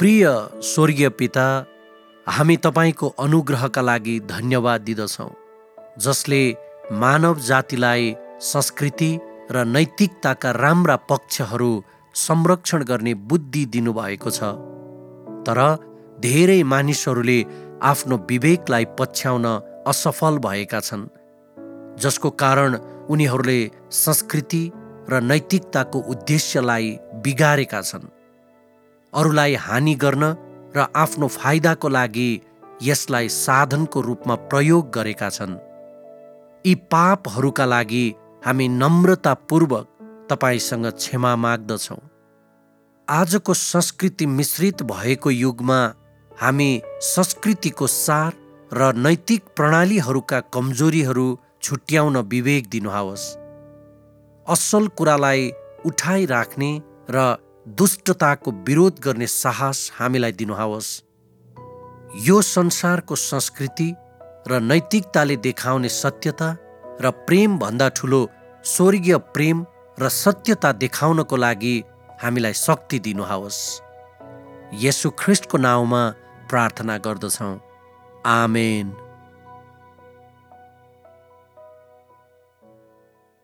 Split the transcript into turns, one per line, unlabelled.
प्रिय स्वर्गीय पिता, हामी तपाईँको अनुग्रहका लागि धन्यवाद दिदछौँ, जसले मानव जातिलाई संस्कृति र नैतिकताका राम्रा पक्षहरू संरक्षण गर्ने बुद्धि दिनुभएको छ। तर धेरै मानिसहरूले आफ्नो विवेकलाई पछ्याउन असफल भएका छन्, जसको कारण उनीहरूले संस्कृति र नैतिकताको उद्देश्यलाई बिगारेका छन्। अरूलाई हानि गर्न र आफ्नो फाइदाको लागि यसलाई साधनको रूपमा प्रयोग गरेका छन्। यी पापहरूका लागि हामी नम्रतापूर्वक तपाईसँग क्षमा माग्दछौँ। आजको संस्कृति मिश्रित भएको युगमा हामी संस्कृतिको सार र नैतिक प्रणालीहरूका कमजोरीहरू छुट्याउन विवेक दिनुहोस्। असल कुरालाई उठाइराख्ने र दुष्टताको विरोध गर्ने साहस हामीलाई दिनुहोस्। यो संसारको संस्कृति र नैतिकताले देखाउने सत्यता र प्रेम भन्दा ठुलो स्वर्गीय प्रेम र सत्यता देखाउनको लागि हामीलाई शक्ति दिनुहोस्। येशू ख्रीष्टको नाउँमा प्रार्थना गर्दछौँ। आमेन।